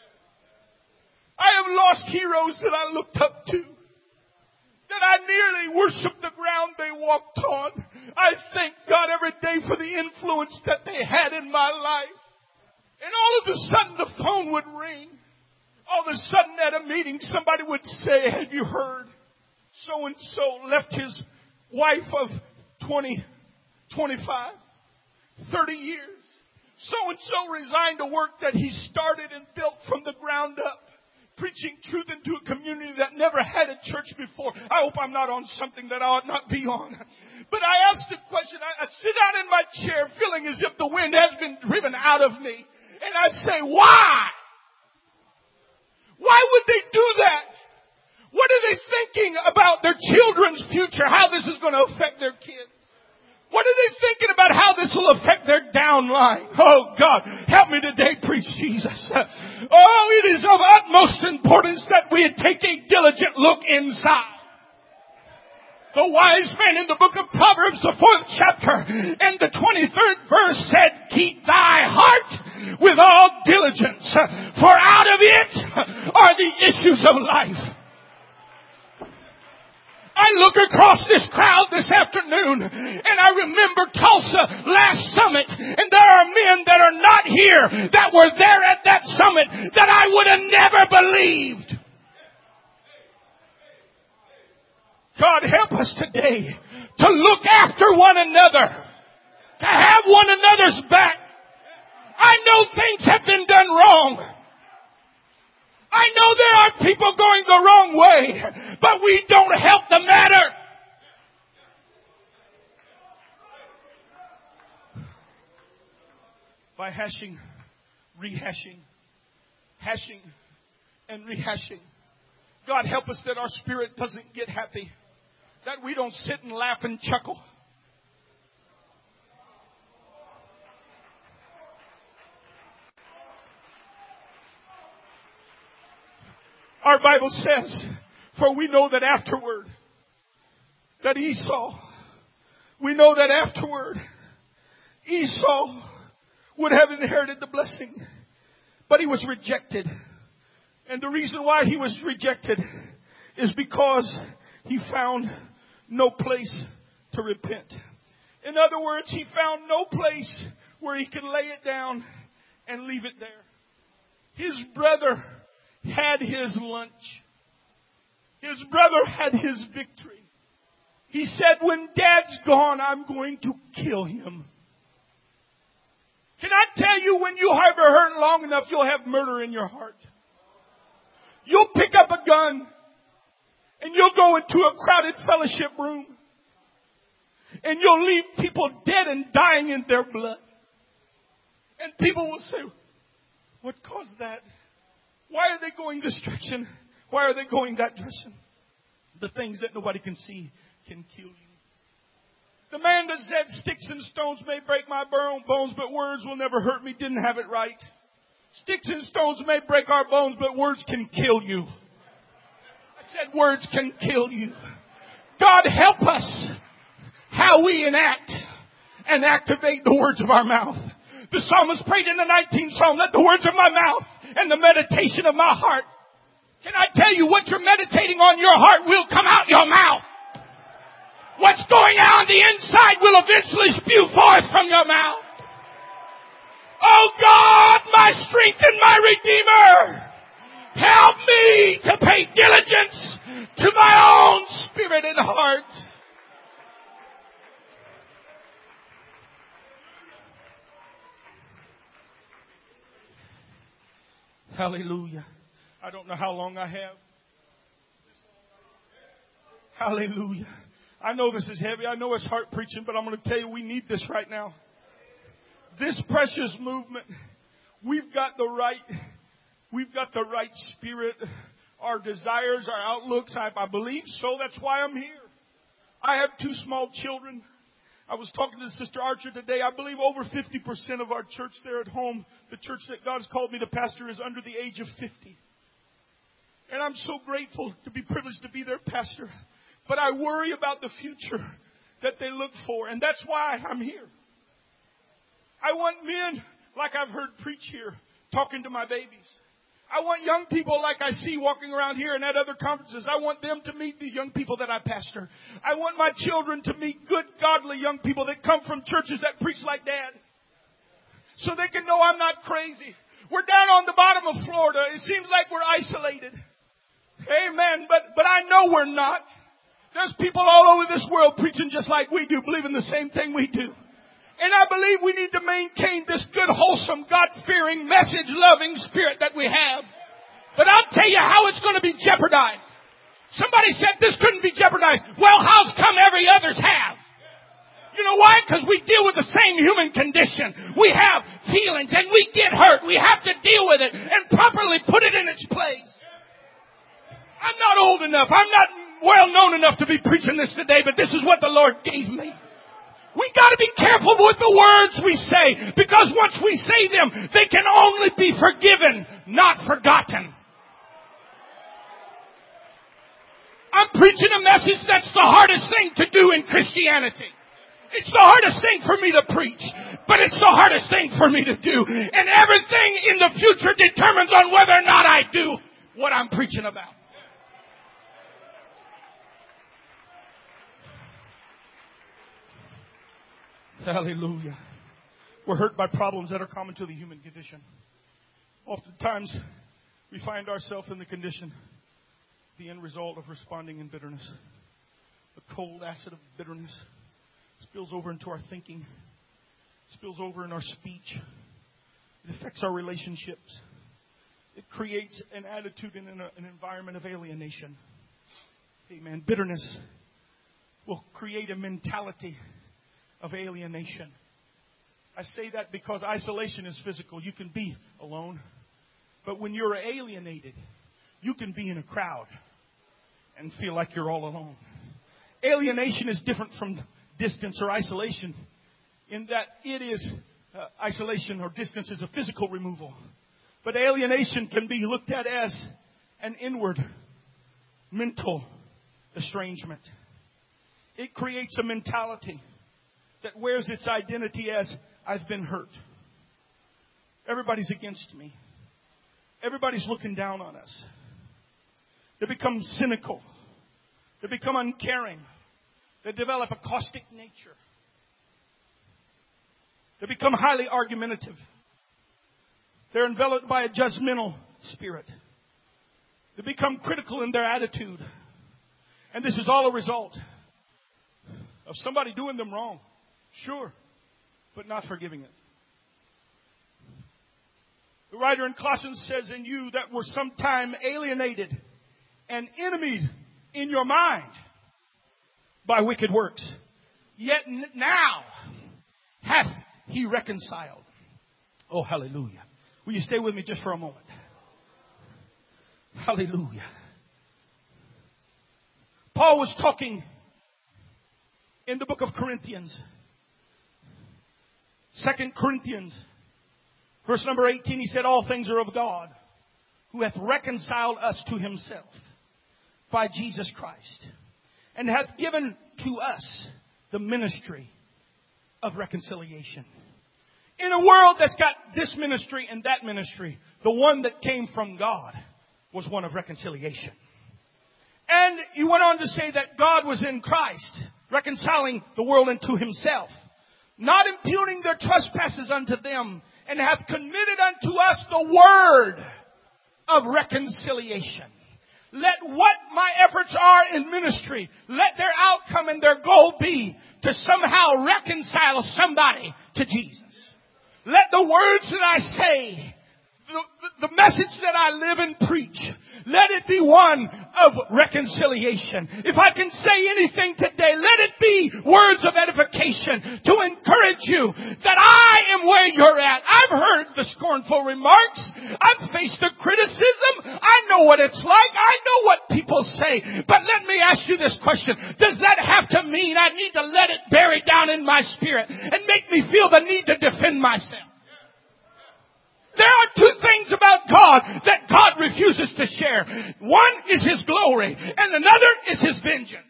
I have lost heroes that I looked up to, that I nearly worshiped the ground they walked on. I thank God every day for the influence that they had in my life. And all of a sudden the phone would ring. All of a sudden at a meeting somebody would say, have you heard? So-and-so left his wife of 20, 25, 30 years. So-and-so resigned a work that he started and built from the ground up, preaching truth into a community that never had a church before. I hope I'm not on something that I ought not be on. But I ask the question, I sit down in my chair feeling as if the wind has been driven out of me. And I say, why? Why would they do that? What are they thinking about their children's future, how this is going to affect their kids? What are they thinking about how this will affect their downline? Oh God, help me today, preach Jesus. Oh, it is of utmost importance that we take a diligent look inside. The wise man in the book of Proverbs, the 4th chapter and the 23rd verse said, keep thy heart with all diligence, for out of it are the issues of life. I look across this crowd this afternoon and I remember Tulsa last summit, and there are men that are not here that were there at that summit that I would have never believed. God help us today to look after one another, to have one another's back. I know things have been done wrong. I know there are people going the wrong way, but we don't help the matter. By hashing, rehashing, hashing, and rehashing. God help us that our spirit doesn't get happy, that we don't sit and laugh and chuckle. Our Bible says, for we know that afterward, that Esau would have inherited the blessing. But he was rejected. And the reason why he was rejected is because he found no place to repent. In other words, he found no place where he could lay it down and leave it there. His brother had his lunch. His brother had his victory. He said, when Dad's gone, I'm going to kill him. Can I tell you, when you harbor hurt long enough, you'll have murder in your heart. You'll pick up a gun and you'll go into a crowded fellowship room and you'll leave people dead and dying in their blood. And people will say, what caused that? Why are they going this direction? Why are they going that direction? The things that nobody can see can kill you. The man that said sticks and stones may break my bones, but words will never hurt me, didn't have it right. Sticks and stones may break our bones, but words can kill you. said words can kill you. God help us how we enact and activate the words of our mouth. The psalmist prayed in the 19th Psalm, let the words of my mouth and the meditation of my heart. Can I tell you what you're meditating on your heart will come out your mouth. What's going on the inside will eventually spew forth from your mouth. Oh God, my strength and my Redeemer, help me to pay diligence to my own spirit and heart. Hallelujah. I don't know how long I have. Hallelujah. I know this is heavy. I know it's heart preaching, but I'm going to tell you we need this right now. This precious movement, we've got the right spirit, our desires, our outlooks. I believe so. That's why I'm here. I have 2 small children. I was talking to Sister Archer today. I believe over 50% of our church there at home, the church that God has called me to pastor, is under the age of 50. And I'm so grateful to be privileged to be their pastor. But I worry about the future that they look for. And that's why I'm here. I want men like I've heard preach here talking to my babies. I want young people like I see walking around here and at other conferences. I want them to meet the young people that I pastor. I want my children to meet good, godly young people that come from churches that preach like Dad. So they can know I'm not crazy. We're down on the bottom of Florida. It seems like we're isolated. Amen. But I know we're not. There's people all over this world preaching just like we do, believing the same thing we do. And I believe we need to maintain this good, wholesome, God-fearing, message-loving spirit that we have. But I'll tell you how it's going to be jeopardized. Somebody said this couldn't be jeopardized. Well, how's come every others have? You know why? Because we deal with the same human condition. We have feelings and we get hurt. We have to deal with it and properly put it in its place. I'm not old enough. I'm not well known enough to be preaching this today, but this is what the Lord gave me. We got to be careful with the words we say, because once we say them, they can only be forgiven, not forgotten. I'm preaching a message that's the hardest thing to do in Christianity. It's the hardest thing for me to preach, but it's the hardest thing for me to do. And everything in the future determines on whether or not I do what I'm preaching about. Hallelujah. We're hurt by problems that are common to the human condition. Oftentimes, we find ourselves in the condition, the end result of responding in bitterness. The cold acid of bitterness spills over into our thinking, spills over in our speech. It affects our relationships. It creates an attitude and an environment of alienation. Amen. Bitterness will create a mentality of alienation. I say that because isolation is physical. You can be alone. But when you're alienated, you can be in a crowd and feel like you're all alone. Alienation is different from distance or isolation in that it is isolation or distance is a physical removal. But alienation can be looked at as an inward mental estrangement. It creates a mentality that wears its identity as I've been hurt. Everybody's against me. Everybody's looking down on us. They become cynical. They become uncaring. They develop a caustic nature. They become highly argumentative. They're enveloped by a judgmental spirit. They become critical in their attitude. And this is all a result of somebody doing them wrong. Sure, but not forgiving it. The writer in Colossians says, "In you that were sometime alienated and enemies in your mind by wicked works, yet now hath he reconciled." Oh, hallelujah. Will you stay with me just for a moment? Hallelujah. Paul was talking in the book of Corinthians. 2 Corinthians, verse number 18, he said, "All things are of God, who hath reconciled us to himself by Jesus Christ, and hath given to us the ministry of reconciliation. In a world that's got this ministry and that ministry, the one that came from God was one of reconciliation. And he went on to say that God was in Christ, reconciling the world unto himself, not imputing their trespasses unto them, and hath committed unto us the word of reconciliation. Let what my efforts are in ministry, let their outcome and their goal be to somehow reconcile somebody to Jesus. Let the words that I say, the message that I live and preach, let it be one of reconciliation. If I can say anything today, let it be words of edification to encourage you that I am where you're at. I've heard the scornful remarks. I've faced the criticism. I know what it's like. I know what people say. But let me ask you this question. Does that have to mean I need to let it bury down in my spirit and make me feel the need to defend myself? There are two things about God that God refuses to share. One is His glory, and another is His vengeance.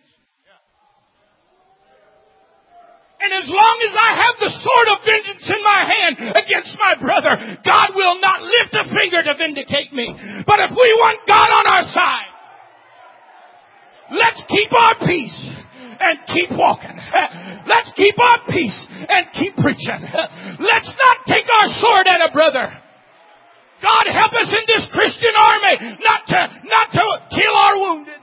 And as long as I have the sword of vengeance in my hand against my brother, God will not lift a finger to vindicate me. But if we want God on our side, let's keep our peace and keep walking. Let's keep our peace and keep preaching. Let's not take our sword at a brother. God help us in this Christian army not to kill our wounded.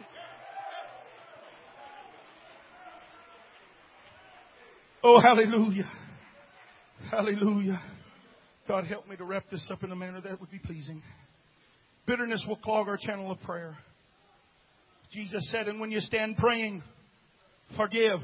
Oh, hallelujah. Hallelujah. God help me to wrap this up in a manner that would be pleasing. Bitterness will clog our channel of prayer. Jesus said, and when you stand praying, forgive.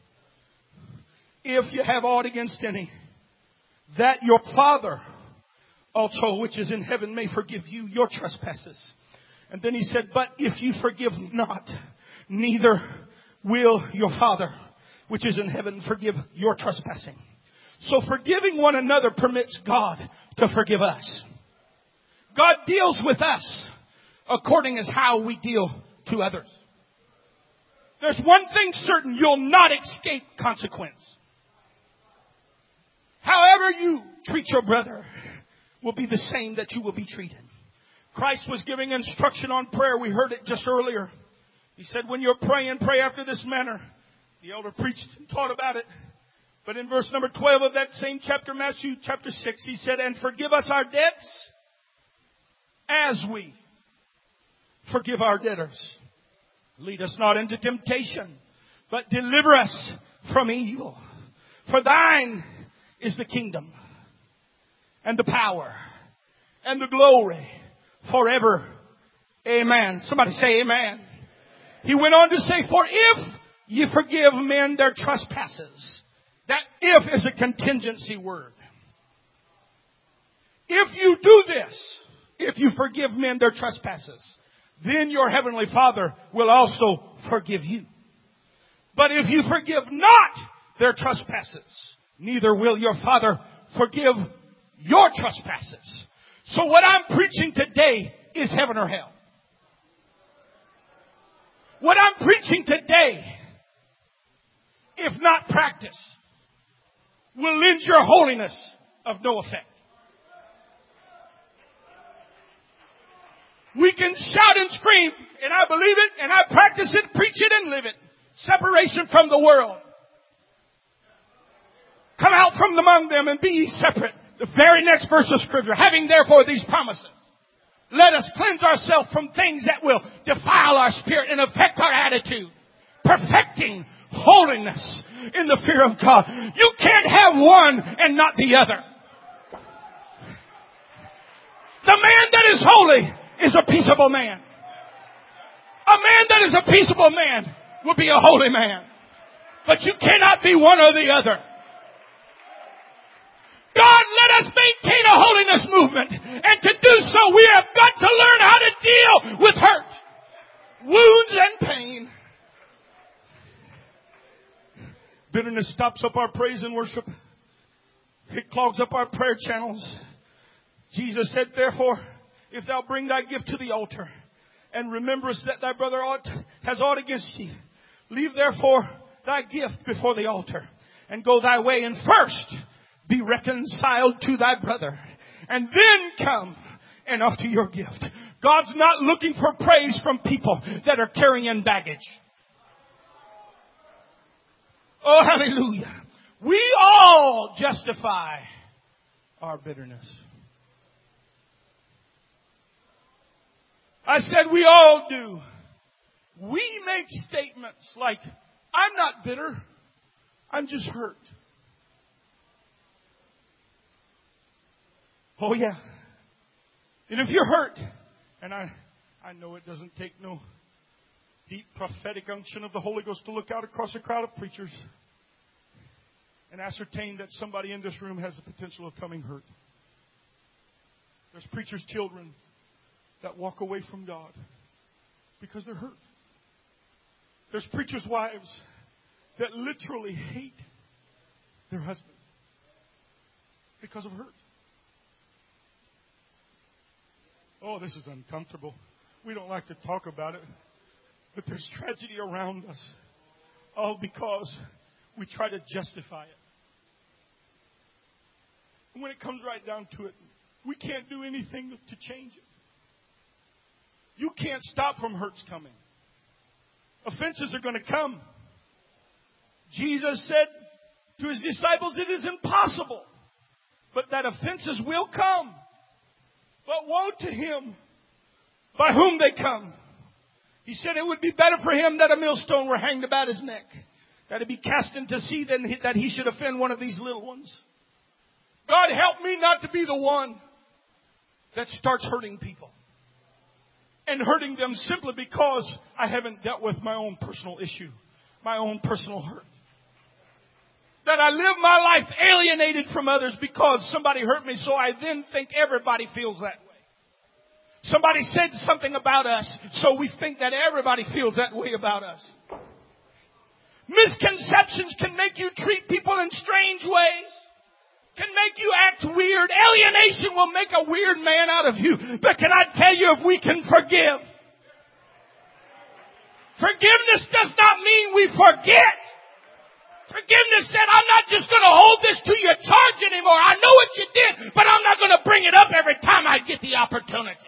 If you have aught against any, that your Father also, which is in heaven, may forgive you your trespasses. And then he said, but if you forgive not, neither will your Father, which is in heaven, forgive your trespassing. So forgiving one another permits God to forgive us. God deals with us according as how we deal to others. There's one thing certain, you'll not escape consequence. However you treat your brother will be the same that you will be treated. Christ was giving instruction on prayer. We heard it just earlier. He said, when you're praying, pray after this manner. The elder preached and taught about it. But in verse number 12 of that same chapter, Matthew chapter 6, he said, and forgive us our debts as we forgive our debtors. Lead us not into temptation, but deliver us from evil. For thine is the kingdom and the power and the glory forever. Amen. Somebody say amen. He went on to say, for if ye forgive men their trespasses. That if is a contingency word. If you do this, if you forgive men their trespasses, then your heavenly Father will also forgive you. But if you forgive not their trespasses, neither will your Father forgive your trespasses. So what I'm preaching today is heaven or hell. What I'm preaching today, if not practice, will lend your holiness of no effect. We can shout and scream, and I believe it, and I practice it, preach it, and live it. Separation from the world. Come out from among them and be ye separate. The very next verse of Scripture, having therefore these promises, let us cleanse ourselves from things that will defile our spirit and affect our attitude. Perfecting holiness in the fear of God. You can't have one and not the other. The man that is holy is a peaceable man. A man that is a peaceable man will be a holy man. But you cannot be one or the other. God, let us maintain a holiness movement. And to do so, we have got to learn how to deal with hurt, wounds, and pain. Bitterness stops up our praise and worship. It clogs up our prayer channels. Jesus said, therefore, if thou bring thy gift to the altar, and rememberest that thy brother ought has aught against thee, leave therefore thy gift before the altar, and go thy way, and first be reconciled to thy brother, and then come and offer your gift. God's not looking for praise from people that are carrying baggage. Oh, hallelujah. We all justify our bitterness. I said we all do. We make statements like, I'm not bitter, I'm just hurt. Oh yeah. And if you're hurt, and I know it doesn't take no deep prophetic unction of the Holy Ghost to look out across a crowd of preachers and ascertain that somebody in this room has the potential of coming hurt. There's preachers' children that walk away from God because they're hurt. There's preachers' wives that literally hate their husband because of hurt. Oh, this is uncomfortable. We don't like to talk about it. But there's tragedy around us. All because we try to justify it. And when it comes right down to it, we can't do anything to change it. You can't stop from hurts coming. Offenses are going to come. Jesus said to his disciples, it is impossible, but that offenses will come. But woe to him by whom they come. He said it would be better for him that a millstone were hanged about his neck, that it be cast into sea, than that he should offend one of these little ones. God, help me not to be the one that starts hurting people. And hurting them simply because I haven't dealt with my own personal issue, my own personal hurt. That I live my life alienated from others because somebody hurt me, so I then think everybody feels that way. Somebody said something about us, so we think that everybody feels that way about us. Misconceptions can make you treat people in strange ways. Can make you act weird. Alienation will make a weird man out of you. But can I tell you, if we can forgive? Forgiveness does not mean we forget. Forgiveness said, I'm not just going to hold this to your charge anymore. I know what you did, but I'm not going to bring it up every time I get the opportunity.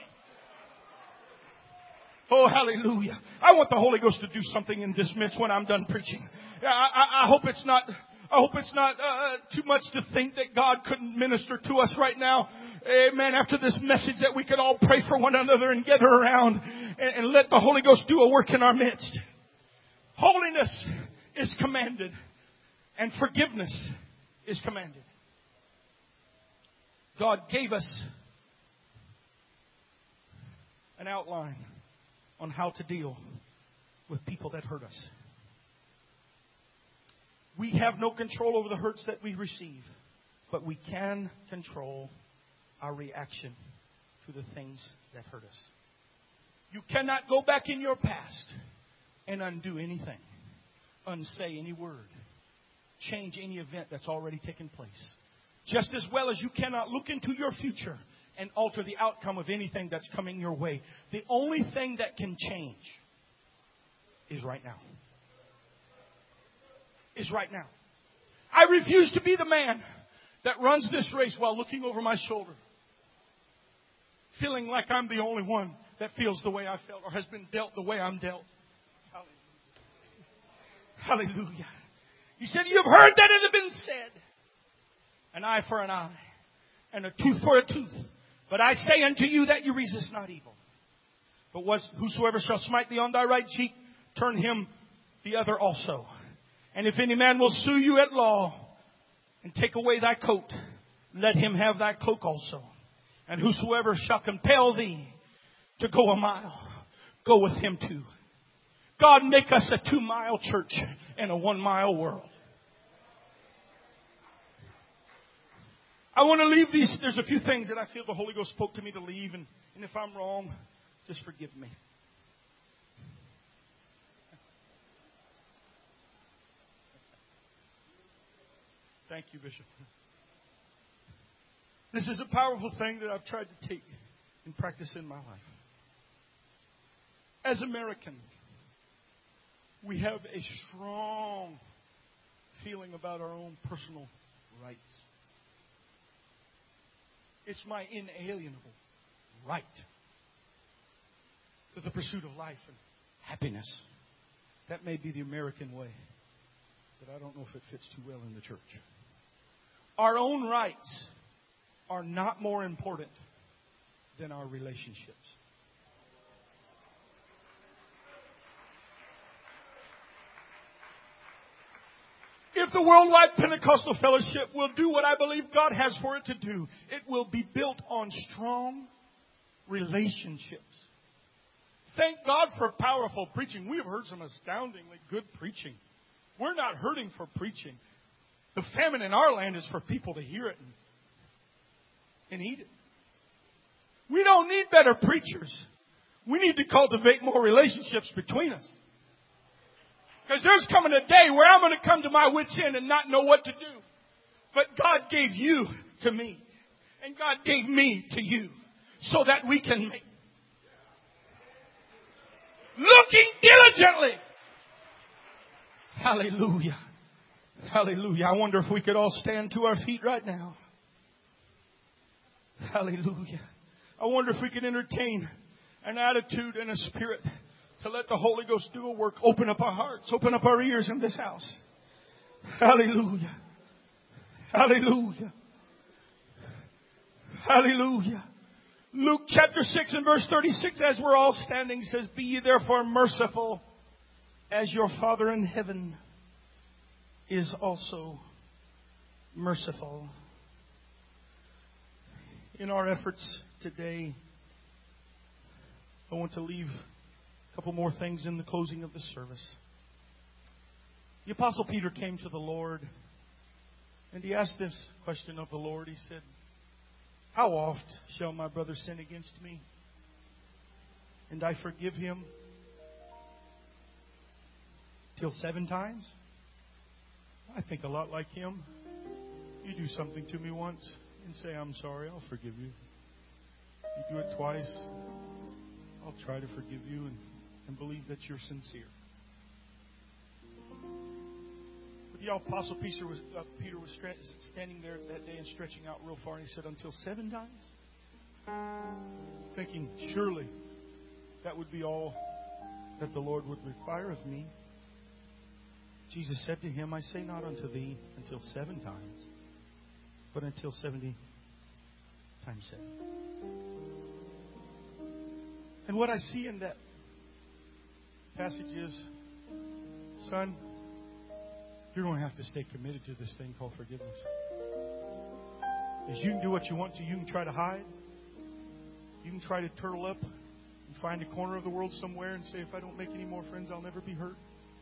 Oh, hallelujah. I want the Holy Ghost to do something in this midst when I'm done preaching. I hope it's not too much to think that God couldn't minister to us right now. Amen. After this message, that we could all pray for one another and gather around and let the Holy Ghost do a work in our midst. Holiness is commanded and forgiveness is commanded. God gave us an outline on how to deal with people that hurt us. We have no control over the hurts that we receive, but we can control our reaction to the things that hurt us. You cannot go back in your past and undo anything, unsay any word, change any event that's already taken place. Just as well as you cannot look into your future and alter the outcome of anything that's coming your way. The only thing that can change is right now. Is right now. I refuse to be the man that runs this race while looking over my shoulder, feeling like I'm the only one that feels the way I felt or has been dealt the way I'm dealt. Hallelujah. Hallelujah. He said, you've heard that it has been said, an eye for an eye and a tooth for a tooth. But I say unto you that you resist not evil. But whosoever shall smite thee on thy right cheek, turn him the other also. And if any man will sue you at law and take away thy coat, let him have thy cloak also. And whosoever shall compel thee to go a mile, go with him too. God, make us a 2-mile church in a 1-mile world. I want to leave these. There's a few things that I feel the Holy Ghost spoke to me to leave. And if I'm wrong, just forgive me. Thank you, Bishop. This is a powerful thing that I've tried to take and practice in my life. As Americans, we have a strong feeling about our own personal rights. It's my inalienable right to the pursuit of life and happiness. That may be the American way, but I don't know if it fits too well in the church. Our own rights are not more important than our relationships. If the Worldwide Pentecostal Fellowship will do what I believe God has for it to do, it will be built on strong relationships. Thank God for powerful preaching. We have heard some astoundingly good preaching. We're not hurting for preaching. The famine in our land is for people to hear it and eat it. We don't need better preachers. We need to cultivate more relationships between us. Because there's coming a day where I'm going to come to my wits' end and not know what to do. But God gave you to me. And God gave me to you. So that we can make. Looking diligently. Hallelujah. Hallelujah. I wonder if we could all stand to our feet right now. Hallelujah. I wonder if we could entertain an attitude and a spirit to let the Holy Ghost do a work. Open up our hearts. Open up our ears in this house. Hallelujah. Hallelujah. Hallelujah. Luke chapter 6 and verse 36, as we're all standing, says, "Be ye therefore merciful, as your Father in heaven is also merciful." In our efforts today, I want to leave a couple more things in the closing of the service. The Apostle Peter came to the Lord and he asked this question of the Lord. He said, "How oft shall my brother sin against me, and I forgive him? Till 7 times? I think a lot like him. You do something to me once and say, 'I'm sorry, I'll forgive you.' You do it twice, I'll try to forgive you and believe that you're sincere." But the Apostle Peter was standing there that day and stretching out real far, and he said, "Until 7 times? Thinking, surely that would be all that the Lord would require of me. Jesus said to him, "I say not unto thee until 7 times, but until 70 times 7. And what I see in that passage is, son, you're going to have to stay committed to this thing called forgiveness. Because you can do what you want to. You can try to hide. You can try to turtle up and find a corner of the world somewhere and say, if I don't make any more friends, I'll never be hurt.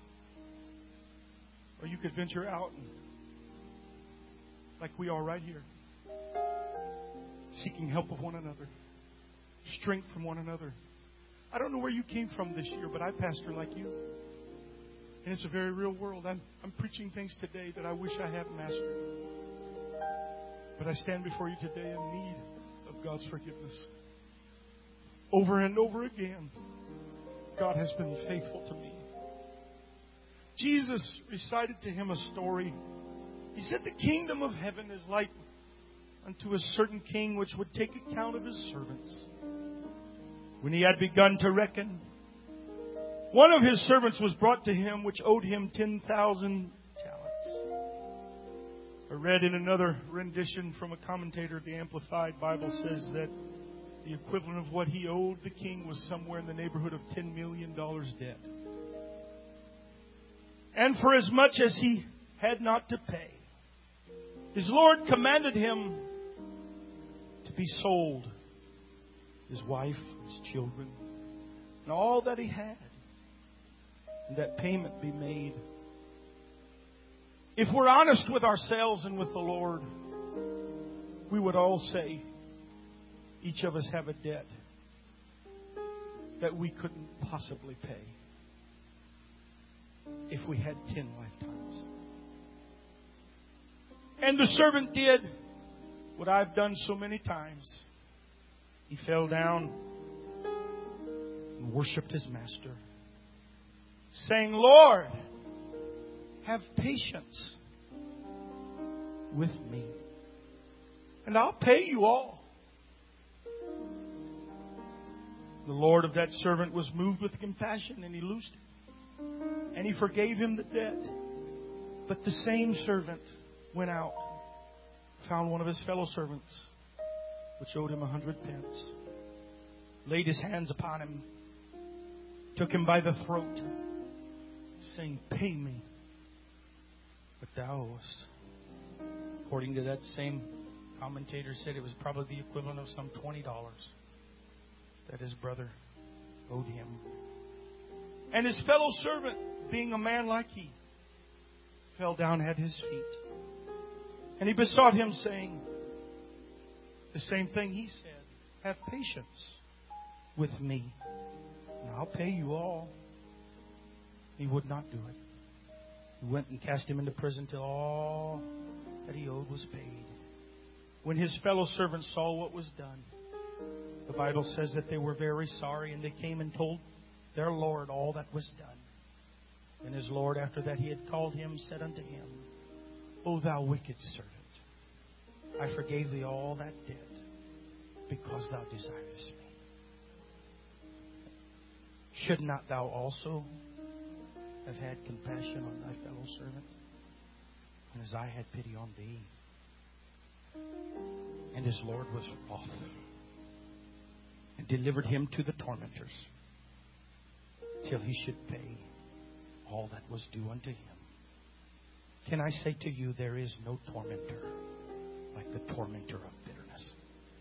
Or you could venture out and, like we are right here, seeking help of one another, strength from one another. I don't know where you came from this year, but I pastor like you. And it's a very real world. I'm preaching things today that I wish I had mastered. But I stand before you today in need of God's forgiveness. Over and over again, God has been faithful to me. Jesus recited to him a story. He said, the kingdom of heaven is like unto a certain king which would take account of his servants. When he had begun to reckon, one of his servants was brought to him which owed him 10,000 talents. I read in another rendition from a commentator, the Amplified Bible says that the equivalent of what he owed the king was somewhere in the neighborhood of $10 million debt. And for as much as he had not to pay, his Lord commanded him to be sold, his wife, his children, and all that he had, and that payment be made. If we're honest with ourselves and with the Lord, we would all say each of us have a debt that we couldn't possibly pay if we had 10 lifetimes. And the servant did what I've done so many times. He fell down and worshipped his master. saying, Lord, have patience with me, and I'll pay you all. The Lord of that servant was moved with compassion, and He loosed him, and He forgave him the debt. But the same servant went out, found one of his fellow servants, which owed him 100 pence, laid his hands upon him, took him by the throat, saying, Pay me what thou owest. According to that same commentator said, it was probably the equivalent of some $20 that his brother owed him. And his fellow servant, being a man like he, fell down at his feet. And he besought him, saying the same thing he said, Have patience with me, and I'll pay you all. He would not do it. He went and cast him into prison till all that he owed was paid. When his fellow servants saw what was done, the Bible says that they were very sorry, and they came and told their Lord all that was done. And his Lord, after that he had called him, said unto him, O thou wicked servant, I forgave thee all that debt, because thou desirest me. Should not thou also have had compassion on thy fellow servant, and as I had pity on thee? And his Lord was wroth, and delivered him to the tormentors, till he should pay all that was due unto him. Can I say to you, there is no tormentor like the tormentor of bitterness.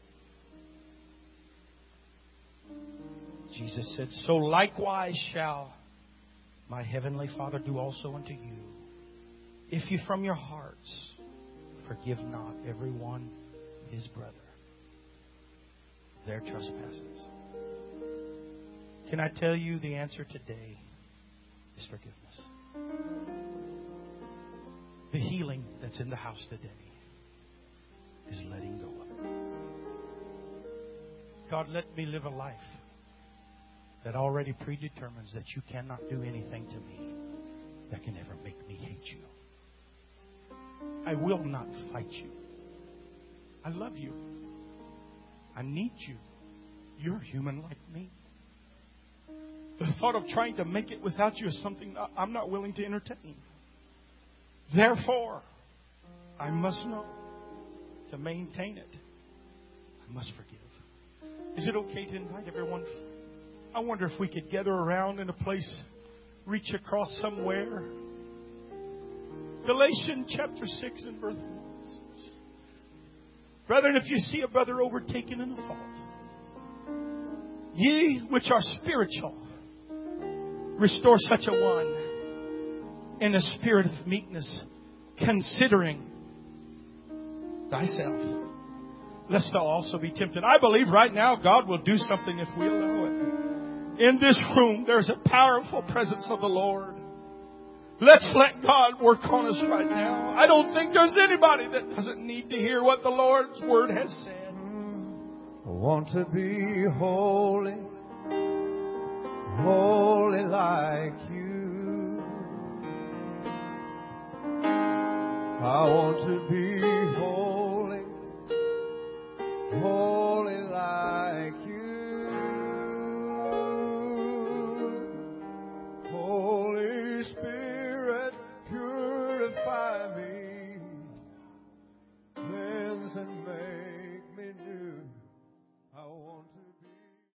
Jesus said, So likewise shall my heavenly Father do also unto you, if you from your hearts forgive not every one his brother their trespasses. Can I tell you the answer today is forgiveness? The healing that's in the house today is letting go of it. God, let me live a life that already predetermines that you cannot do anything to me that can ever make me hate you. I will not fight you. I love you. I need you. You're human like me. The thought of trying to make it without you is something I'm not willing to entertain. Therefore, I must know to maintain it, I must forgive. Is it okay to invite everyone? I wonder if we could gather around in a place, reach across somewhere. Galatians chapter 6 and verse 1. Brethren, if you see a brother overtaken in a fault, ye which are spiritual, restore such a one in a spirit of meekness, considering thyself, lest thou also be tempted. I believe right now God will do something if we allow it. In this room, there's a powerful presence of the Lord. Let's let God work on us right now. I don't think there's anybody that doesn't need to hear what the Lord's Word has said. I want to be holy, holy like you. I want to be holy, holy like you. Holy Spirit, purify me, cleanse and make me new. I want to be